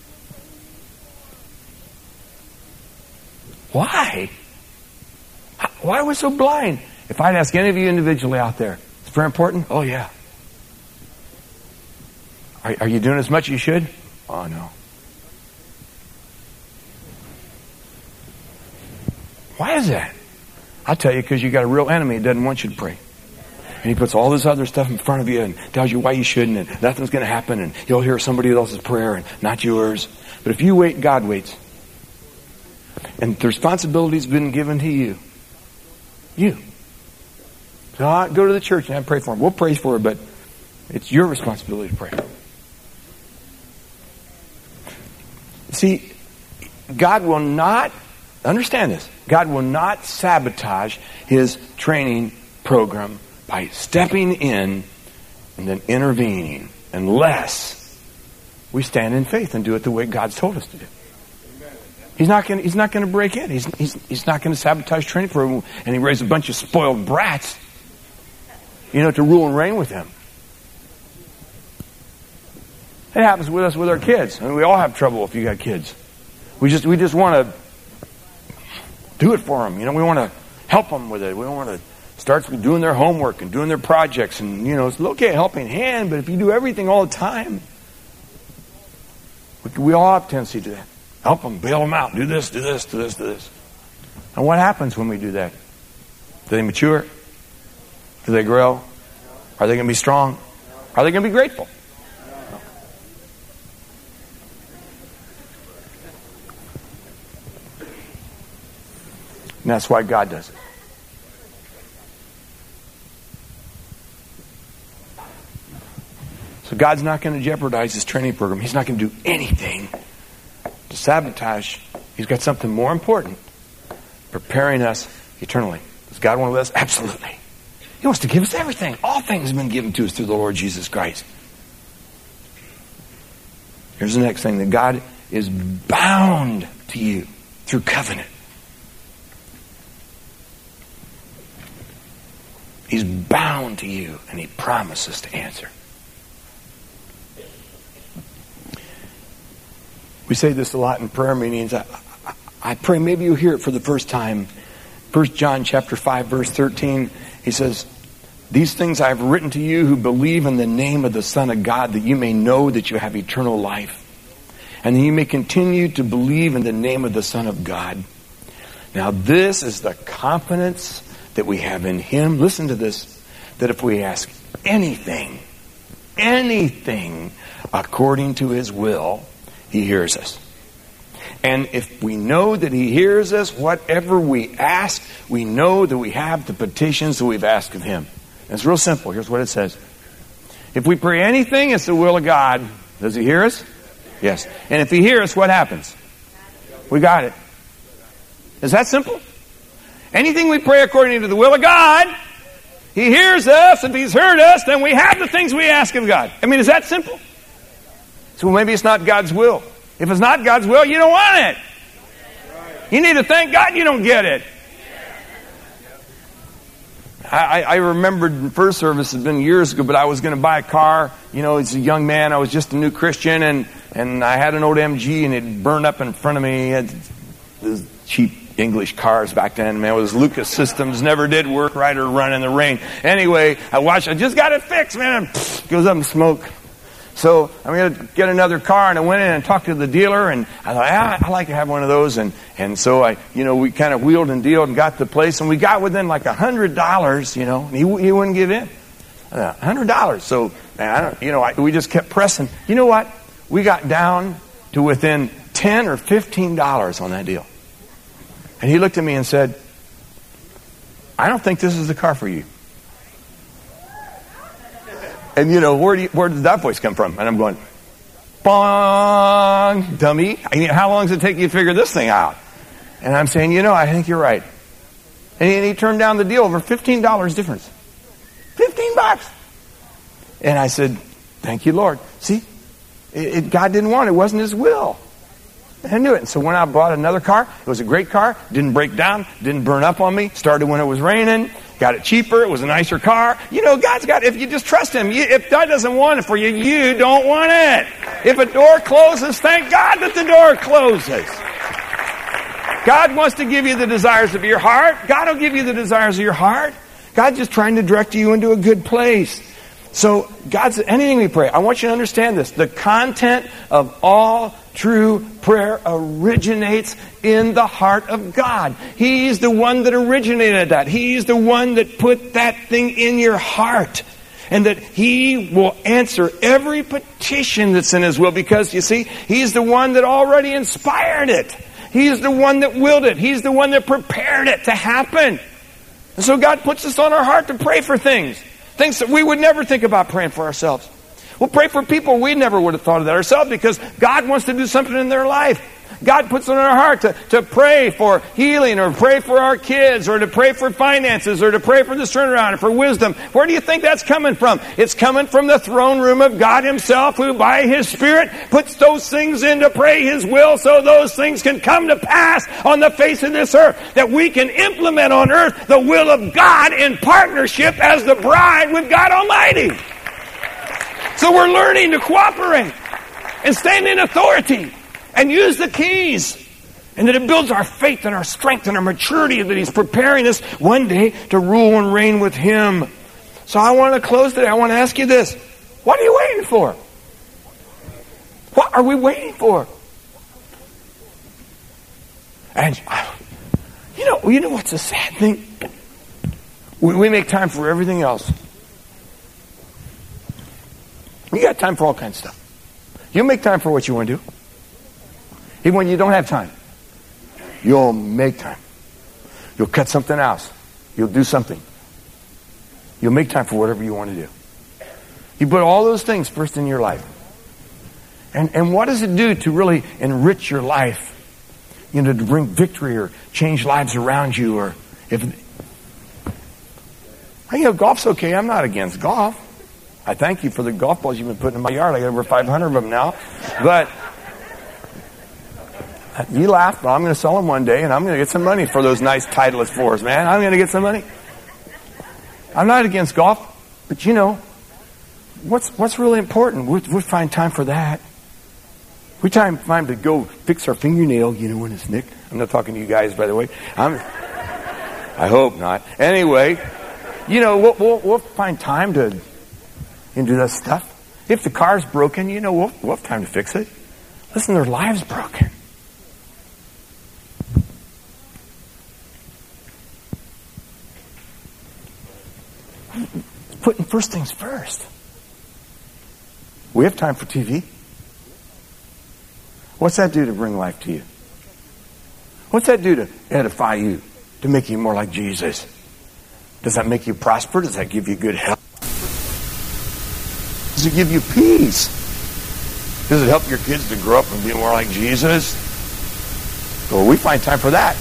Why? Why are we so blind? If I'd ask any of you individually out there, it's very important? Oh, yeah. Are, are you doing as much as you should? Oh, no. Why is that? I'll tell you, because you got a real enemy that doesn't want you to pray. And he puts all this other stuff in front of you and tells you why you shouldn't and nothing's going to happen and you'll hear somebody else's prayer and not yours. But if you wait, God waits. And the responsibility's been given to you. You. So I go to the church and I pray for them. We'll pray for it, but it's your responsibility to pray. See, God will not, understand this, God will not sabotage His training program by stepping in and then intervening unless we stand in faith and do it the way God's told us to do. He's not going. He's not going to break in. He's he's he's not going to sabotage training program and he raise a bunch of spoiled brats, you know, to rule and reign with Him. It happens with us with our kids. I mean, we all have trouble if you got kids. We just we just want to do it for them. You know, we want to help them with it. We don't want to start doing their homework and doing their projects, and you know, it's okay, a helping hand. But if you do everything all the time, we, we all have a tendency to do that. Help them, bail them out. Do this, do this, do this, do this. And what happens when we do that? Do they mature? Do they grow? Are they going to be strong? Are they going to be grateful? No. And that's why God does it. So God's not going to jeopardize His training program. He's not going to do anything to sabotage. He's got something more important, preparing us eternally. Does God want to let us? Absolutely. He wants to give us everything. All things have been given to us through the Lord Jesus Christ. Here's the next thing, that God is bound to you through covenant. He's bound to you, and he promises to answer. We say this a lot in prayer meetings. I, I, I pray maybe you hear it for the first time. First John chapter five, verse thirteen, he says, these things I have written to you who believe in the name of the Son of God, that you may know that you have eternal life, and that you may continue to believe in the name of the Son of God. Now this is the confidence that we have in him. Listen to this, that if we ask anything, anything according to his will, he hears us. And if we know that he hears us, whatever we ask, we know that we have the petitions that we've asked of him. And it's real simple. Here's what it says. If we pray anything, it's the will of God. Does he hear us? Yes. And if he hears us, what happens? We got it. Is that simple? Anything we pray according to the will of God, he hears us. If he's heard us, then we have the things we ask of God. I mean, is that simple? So maybe it's not God's will. If it's not God's will, you don't want it. You need to thank God you don't get it. I, I remembered in first service, it's been years ago, but I was going to buy a car. You know, as a young man, I was just a new Christian, and, and I had an old M G, and it burned up in front of me. It had those cheap English cars back then, man. It was Lucas Systems, never did work right or run in the rain. Anyway, I watched, I just got it fixed, man. Pfft, goes up in smoke. So I'm going to get another car, and I went in and talked to the dealer, and I thought, ah, I'd like to have one of those. And, and so I, you know, we kind of wheeled and dealed and got the place, and we got within like a hundred dollars, you know, and he, he wouldn't give in. A hundred dollars. So, man, I don't, you know, I, we just kept pressing. You know what? We got down to within ten or fifteen dollars on that deal. And he looked at me and said, I don't think this is the car for you. And, you know, where, do you, where did that voice come from? And I'm going, bong, dummy. I mean, how long does it take you to figure this thing out? And I'm saying, you know, I think you're right. And he, and he turned down the deal over fifteen dollars difference. fifteen bucks. And I said, thank you, Lord. See, it, it, God didn't want it. It wasn't his will. I knew it. And so when I bought another car, it was a great car. Didn't break down. Didn't burn up on me. Started when it was raining. Got it cheaper. It was a nicer car. You know, God's got, if you just trust him, you, if God doesn't want it for you, you don't want it. If a door closes, thank God that the door closes. God wants to give you the desires of your heart. God will give you the desires of your heart. God's just trying to direct you into a good place. So God's, anything we pray, I want you to understand this. The content of all true prayer originates in the heart of God. He's the one that originated that. He's the one that put that thing in your heart. And that he will answer every petition that's in his will, because, you see, he's the one that already inspired it. He's the one that willed it. He's the one that prepared it to happen. And so God puts us on our heart to pray for things. Things that we would never think about praying for ourselves. We'll pray for people we never would have thought of that ourselves, because God wants to do something in their life. God puts it on our heart to, to pray for healing, or pray for our kids, or to pray for finances, or to pray for this turnaround, or for wisdom. Where do you think that's coming from? It's coming from the throne room of God himself, who by his Spirit puts those things in to pray his will, so those things can come to pass on the face of this earth. That we can implement on earth the will of God in partnership as the bride with God Almighty. So we're learning to cooperate and stand in authority and use the keys. And that it builds our faith and our strength and our maturity, that he's preparing us one day to rule and reign with him. So I want to close today. I want to ask you this. What are you waiting for? What are we waiting for? And you know, you know what's a sad thing? We, we make time for everything else. You got time for all kinds of stuff. You make time for what you want to do. Even when you don't have time, you'll make time. You'll cut something else. You'll do something. You'll make time for whatever you want to do. You put all those things first in your life. And and what does it do to really enrich your life? You know, to bring victory or change lives around you, or if you know, golf's okay. I'm not against golf. I thank you for the golf balls you've been putting in my yard. I got over five hundred of them now. But you laugh, but I'm going to sell them one day, and I'm going to get some money for those nice Titleist fours, man. I'm going to get some money. I'm not against golf, but you know, what's what's really important? We we find time for that. We time time to go fix our fingernail, you know, when it's nicked. I'm not talking to you guys, by the way. I'm. I hope not. Anyway, you know, we'll we'll, we'll find time to and do that stuff. If the car's broken, you know, we'll we'll have time to fix it. Listen, their lives broken. Putting first things first. We have time for T V. What's that do to bring life to you? What's that do to edify you, to make you more like Jesus? Does that make you prosper? Does that give you good health? Does it give you peace? Does it help your kids to grow up and be more like Jesus? Well, we find time for that.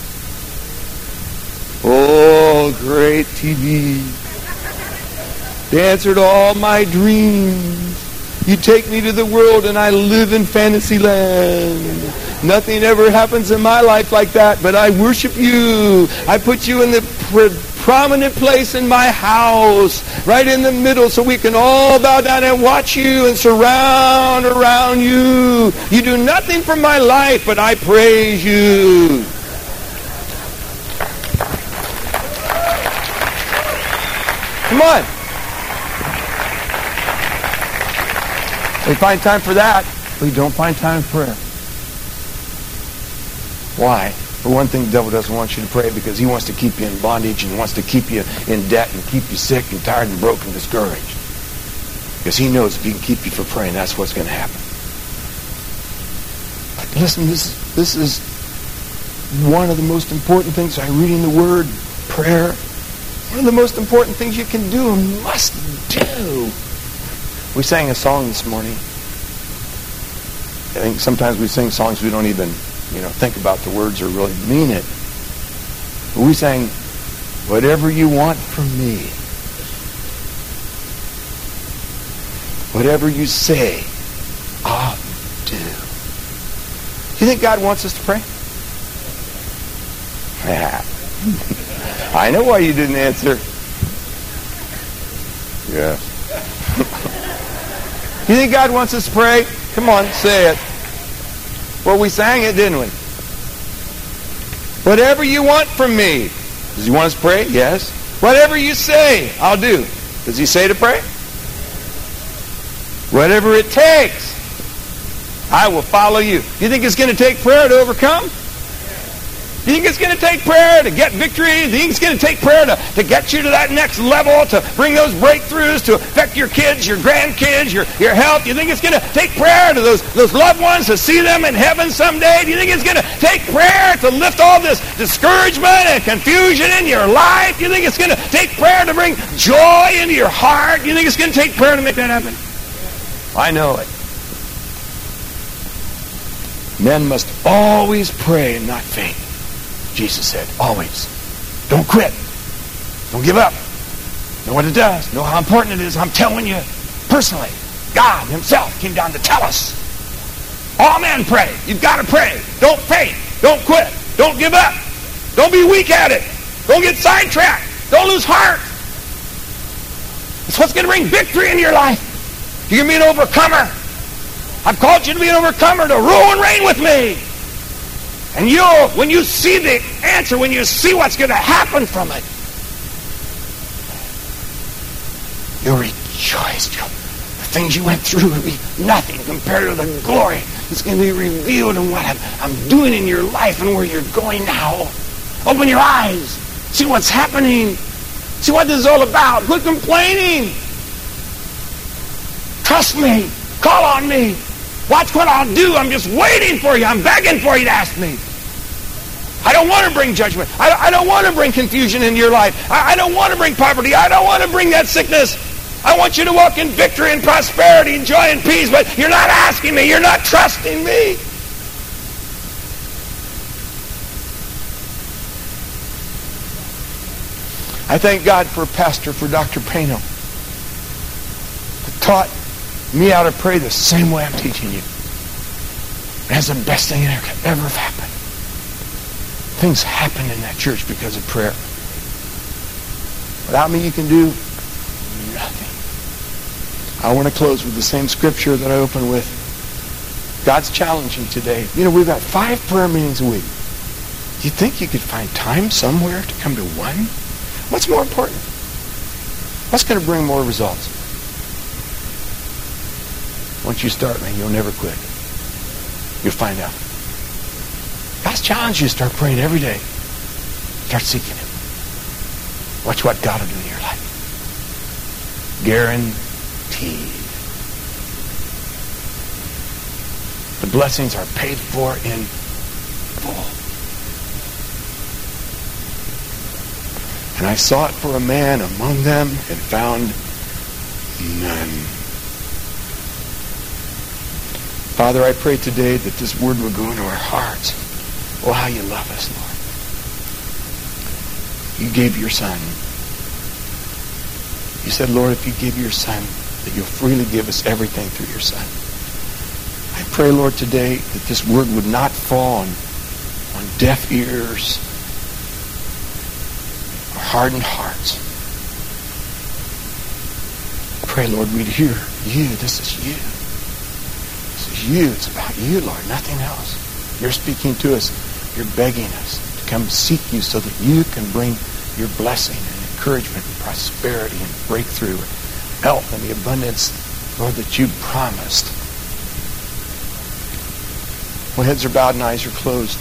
Oh, great T V. The answer to all my dreams. You take me to the world and I live in fantasy land. Nothing ever happens in my life like that, but I worship you. I put you in the pr- prominent place in my house, right in the middle, so we can all bow down and watch you and surround around you. You do nothing for my life, but I praise you. Come on. We find time for that. We don't find time for prayer. Why? For one thing, the devil doesn't want you to pray because he wants to keep you in bondage and wants to keep you in debt and keep you sick and tired and broken and discouraged. Because he knows if he can keep you from praying, that's what's going to happen. But listen, this, this is one of the most important things I read in the Word, prayer. One of the most important things you can do and must do. We sang a song this morning. I think sometimes we sing songs we don't even, you know, think about the words or really mean it. But we sang, whatever you want from me, whatever you say, I'll do. Do you think God wants us to pray? I know why you didn't answer. Yeah. You think God wants us to pray? Come on, say it. Well, we sang it, didn't we? Whatever you want from me. Does he want us to pray? Yes. Whatever you say, I'll do. Does he say to pray? Whatever it takes, I will follow you. Do you think it's going to take prayer to overcome? Do you think it's going to take prayer to get victory? Do you think it's going to take prayer to, to get you to that next level, to bring those breakthroughs, to affect your kids, your grandkids, your, your health? Do you think it's going to take prayer to those, those loved ones to see them in heaven someday? Do you think it's going to take prayer to lift all this discouragement and confusion in your life? Do you think it's going to take prayer to bring joy into your heart? Do you think it's going to take prayer to make that happen? I know it. Men must always pray and not faint. Jesus said, always. Don't quit. Don't give up. Know what it does. Know how important it is. I'm telling you, personally, God himself came down to tell us. All men pray. You've got to pray. Don't faint. Don't quit. Don't give up. Don't be weak at it. Don't get sidetracked. Don't lose heart. It's what's going to bring victory in your life. You're going to be an overcomer. I've called you to be an overcomer, to rule and reign with me. And you'll, when you see the answer, when you see what's going to happen from it, you'll rejoice. You'll, the things you went through will be nothing compared to the glory that's going to be revealed in what I'm, I'm doing in your life and where you're going now. Open your eyes. See what's happening. See what this is all about. Quit complaining. Trust me. Call on me. Watch what I'll do. I'm just waiting for you. I'm begging for you to ask me. I don't want to bring judgment. I, I don't want to bring confusion into your life. I, I don't want to bring poverty. I don't want to bring that sickness. I want you to walk in victory and prosperity and joy and peace, but you're not asking me. You're not trusting me. I thank God for a pastor, for Doctor Pano, that taught me how to pray the same way I'm teaching you. That's the best thing that could ever have happened. Things happened in that church because of prayer. Without me, you can do nothing. I want to close with the same scripture that I opened with. God's challenging today. You know, we've got five prayer meetings a week. Do you think you could find time somewhere to come to one? What's more important? What's going to bring more results? Once you start, man, you'll never quit. You'll find out. God's challenging you to start praying every day. Start seeking Him. Watch what God will do in your life. Guaranteed. The blessings are paid for in full. And I sought for a man among them and found none. Father, I pray today that this word will go into our hearts. Oh, how you love us, Lord. You gave your Son. You said, Lord, if you give your Son, that you'll freely give us everything through your Son. I pray, Lord, today that this word would not fall on, on deaf ears or hardened hearts. I pray, Lord, we'd hear you. This is you. This is you. It's about you, Lord, nothing else. You're speaking to us. You're begging us to come seek you so that you can bring your blessing and encouragement and prosperity and breakthrough and health and the abundance, Lord, that you promised. When heads are bowed and eyes are closed,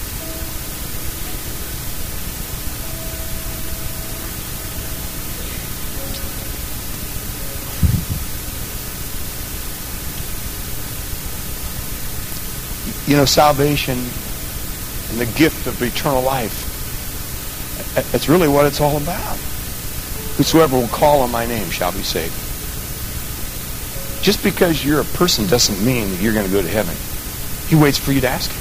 you know, salvation and the gift of eternal life, it's really what it's all about. Whosoever will call on my name shall be saved. Just because you're a person doesn't mean that you're going to go to heaven. He waits for you to ask him.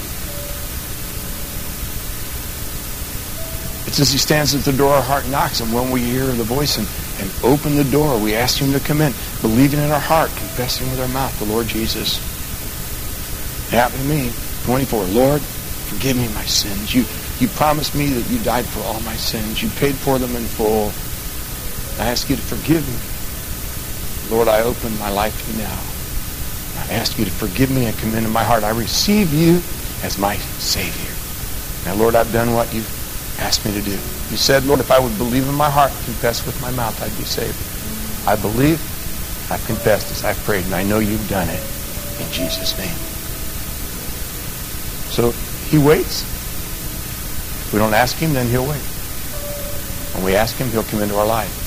It's as he stands at the door, our heart knocks, and when we hear the voice and, and open the door, we ask him to come in, believing in our heart, confessing with our mouth the Lord Jesus. It happened to me. twenty-four. Lord, forgive me my sins. You you promised me that you died for all my sins. You paid for them in full. I ask you to forgive me. Lord, I open my life to you now. I ask you to forgive me and come into my heart. I receive you as my Savior. Now, Lord, I've done what you asked me to do. You said, Lord, if I would believe in my heart and confess with my mouth, I'd be saved. I believe, I've confessed as I've prayed, and I know you've done it in Jesus' name. So he waits. If we don't ask him, then he'll wait. When we ask him, he'll come into our life.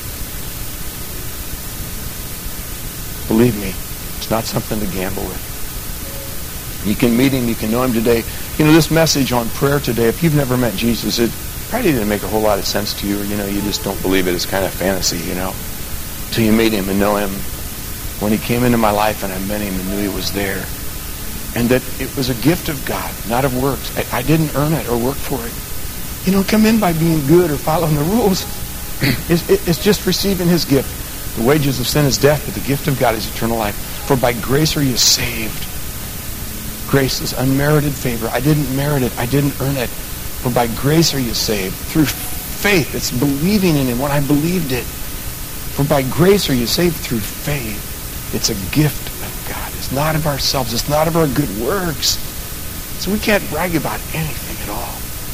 Believe me, it's not something to gamble with. You can meet him, you can know him today. You know, this message on prayer today, if you've never met Jesus, it probably didn't make a whole lot of sense to you, or, you know, you just don't believe it. It's kind of fantasy, you know, until you meet him and know him. When he came into my life and I met him and knew he was there. And that it was a gift of God, not of works. I, I didn't earn it or work for it. You don't come in by being good or following the rules. it's, it, it's just receiving his gift. The wages of sin is death, but the gift of God is eternal life. For by grace are you saved. Grace is unmerited favor. I didn't merit it. I didn't earn it. For by grace are you saved. Through faith. It's believing in him when I believed it. For by grace are you saved through faith. It's a gift of God. It's not of ourselves. It's not of our good works. So we can't brag about anything at all.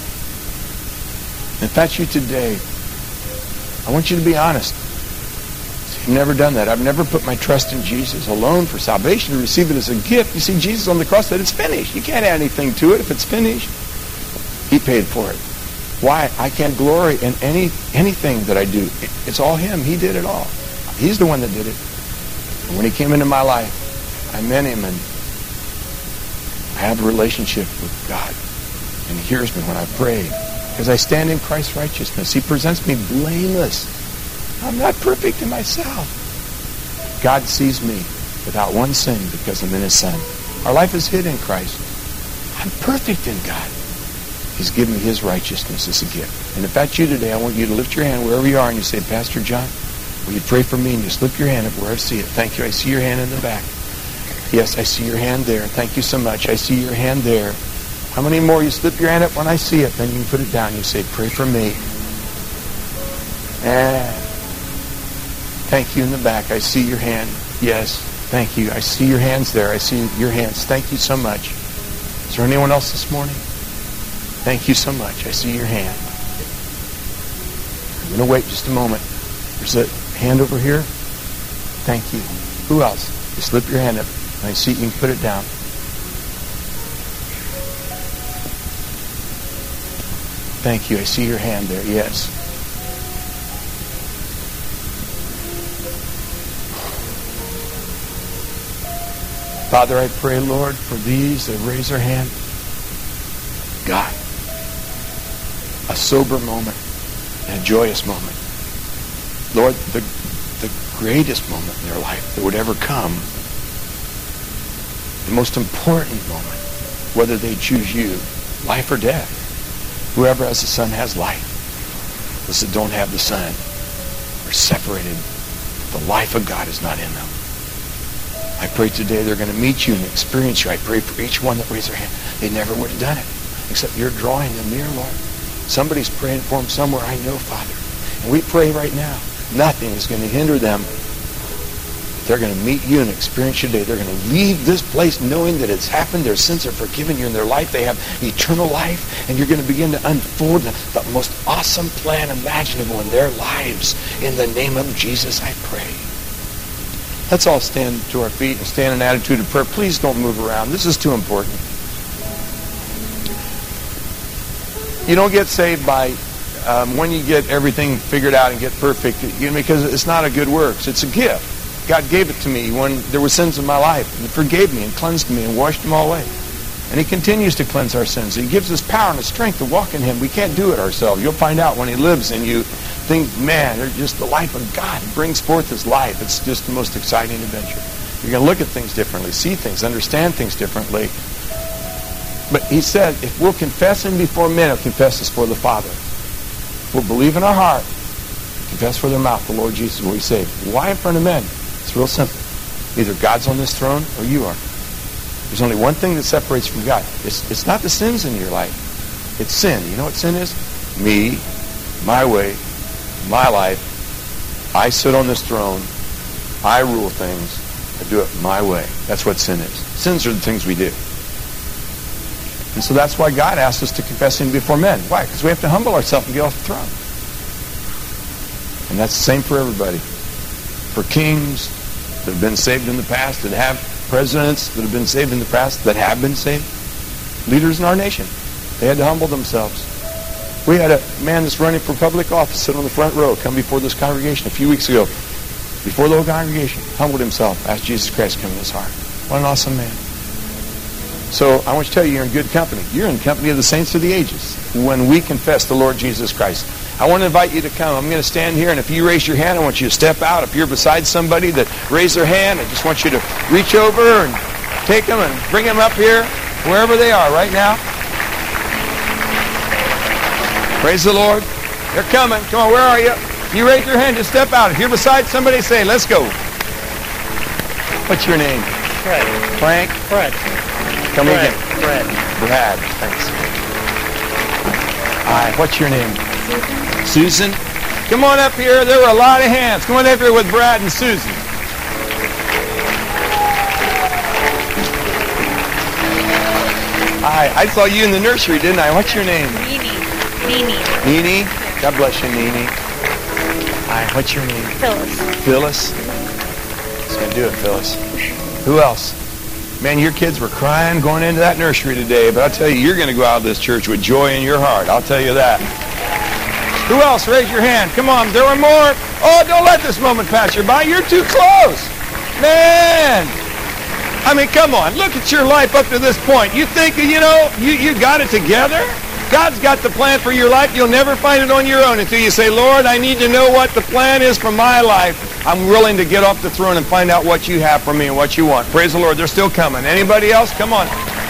If that's you today, I want you to be honest. I've never done that. I've never put my trust in Jesus alone for salvation to receive it as a gift. You see, Jesus on the cross said it's finished. You can't add anything to it if it's finished. He paid for it. Why? I can't glory in any anything that I do. It's all him. He did it all. He's the one that did it. And when he came into my life, I met him, and I have a relationship with God. And he hears me when I pray. Because I stand in Christ's righteousness. He presents me blameless. I'm not perfect in myself. God sees me without one sin because I'm in his Son. Our life is hid in Christ. I'm perfect in God. He's given me his righteousness as a gift. And if that's you today, I want you to lift your hand wherever you are and you say, Pastor John, will you pray for me? And just lift your hand up where I see it. Thank you. I see your hand in the back. Yes, I see your hand there. Thank you so much. I see your hand there. How many more? You slip your hand up when I see it. Then you can put it down. You say, pray for me. And Thank you in the back. I see your hand. Yes. Thank you. I see your hands there. I see your hands. Thank you so much. Is there anyone else this morning? Thank you so much. I see your hand. I'm going to wait just a moment. There's a hand over here. Thank you. Who else? You slip your hand up. I see you can put it down. Thank you. I see your hand there. Yes. Father, I pray, Lord, for these that raise their hand. God, a sober moment and a joyous moment. Lord, the, the greatest moment in their life that would ever come, the most important moment, whether they choose you, life or death. Whoever has the Son has life. Those that don't have the Son are separated. The life of God is not in them. I pray today they're going to meet you and experience you. I pray for each one that raised their hand. They never would have done it, except you're drawing them near, Lord. Somebody's praying for them somewhere, I know, Father. And we pray right now, nothing is going to hinder them. They're going to meet you and experience you today. They're going to leave this place knowing that it's happened. Their sins are forgiven you in their life. They have eternal life. And you're going to begin to unfold the, the most awesome plan imaginable in their lives. In the name of Jesus, I pray. Let's all stand to our feet and stand in attitude of prayer. Please don't move around. This is too important. You don't get saved by um, when you get everything figured out and get perfect, you know, because it's not a good works. It's a gift. God gave it to me when there were sins in my life. He forgave me and cleansed me and washed them all away. And He continues to cleanse our sins. He gives us power and the strength to walk in Him. We can't do it ourselves. You'll find out when He lives in you. Think, man, they're just the life of God. He brings forth His life. It's just the most exciting adventure. You're going to look at things differently, see things, understand things differently. But He said, if we'll confess Him before men, He'll confess us before the Father. If we'll believe in our heart, confess with our mouth the Lord Jesus will be saved. Why in front of men? It's real simple. Either God's on this throne or you are. There's only one thing that separates from God. It's, it's not the sins in your life. It's sin. You know what sin is? Me, my way, my life. I sit on this throne. I rule things. I do it my way. That's what sin is. Sins are the things we do. And so that's why God asks us to confess Him before men. Why? Because we have to humble ourselves and get off the throne. And that's the same for everybody. For kings that have been saved in the past, that have presidents that have been saved in the past, that have been saved, leaders in our nation, they had to humble themselves. We had a man that's running for public office sit on the front row, come before this congregation a few weeks ago, before the whole congregation, humbled himself, asked Jesus Christ to come in his heart. What an awesome man. So I want to tell you, you're in good company. You're in company of the saints of the ages when we confess the Lord Jesus Christ. I want to invite you to come. I'm going to stand here, and if you raise your hand, I want you to step out. If you're beside somebody that raised their hand, I just want you to reach over and take them and bring them up here, wherever they are right now. Praise the Lord. They're coming. Come on, where are you? If you raise your hand, just step out. If you're beside somebody, say, let's go. What's your name? Fred. Frank? Fred. Come Fred. again. Fred. Brad. Thanks. Hi. What's your name? Susan. Susan? Come on up here. There were a lot of hands. Come on up here with Brad and Susan. Hi. I saw you in the nursery, didn't I? What's your name? Nene. Nene. Nene? God bless you, Nene. Hi. What's your name? Phyllis. Phyllis? It's going to do it, Phyllis. Who else? Man, your kids were crying going into that nursery today, but I'll tell you, you're going to go out of this church with joy in your heart. I'll tell you that. Who else? Raise your hand. Come on. There were more. Oh, don't let this moment pass you by. You're too close. Man. I mean, come on. Look at your life up to this point. You think, you know, you, you got it together? God's got the plan for your life. You'll never find it on your own until you say, Lord, I need to know what the plan is for my life. I'm willing to get off the throne and find out what you have for me and what you want. Praise the Lord. They're still coming. Anybody else? Come on.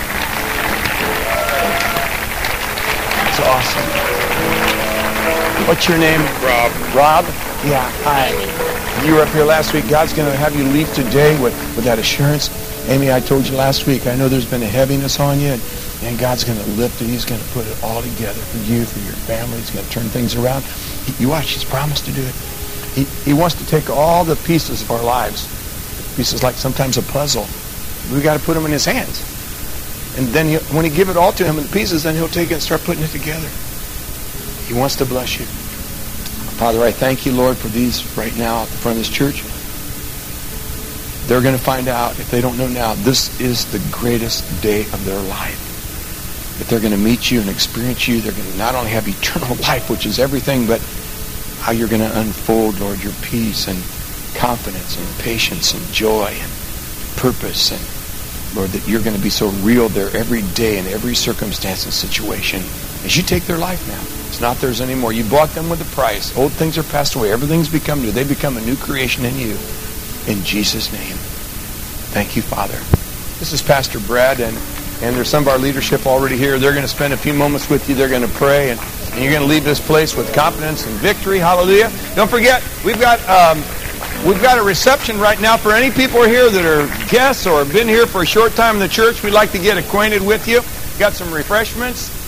That's awesome. What's your name? Rob. Rob? Yeah. Hi. You were up here last week. God's going to have you leave today with, with that assurance. Amy, I told you last week, I know there's been a heaviness on you, and, and God's going to lift it. He's going to put it all together for you, for your family. He's going to turn things around. You watch. He's promised to do it. He, he wants to take all the pieces of our lives, pieces like sometimes a puzzle. We've got to put them in his hands. And then he, when he give it all to him in pieces, then he'll take it and start putting it together. He wants to bless you. Father, I thank you, Lord, for these right now at the front of this church. They're going to find out, if they don't know now, this is the greatest day of their life. That they're going to meet you and experience you. They're going to not only have eternal life, which is everything, but how you're going to unfold, Lord, your peace and confidence and patience and joy and purpose. And, Lord, that you're going to be so real there every day in every circumstance and situation as you take their life now. It's not theirs anymore. You bought them with a price. Old things are passed away. Everything's become new. They become a new creation in you. In Jesus' name. Thank you, Father. This is Pastor Brad, and, and there's some of our leadership already here. They're going to spend a few moments with you. They're going to pray, and, and you're going to leave this place with confidence and victory. Hallelujah. Don't forget, we've got um, we've got a reception right now for any people here that are guests or have been here for a short time in the church. We'd like to get acquainted with you. Got some refreshments.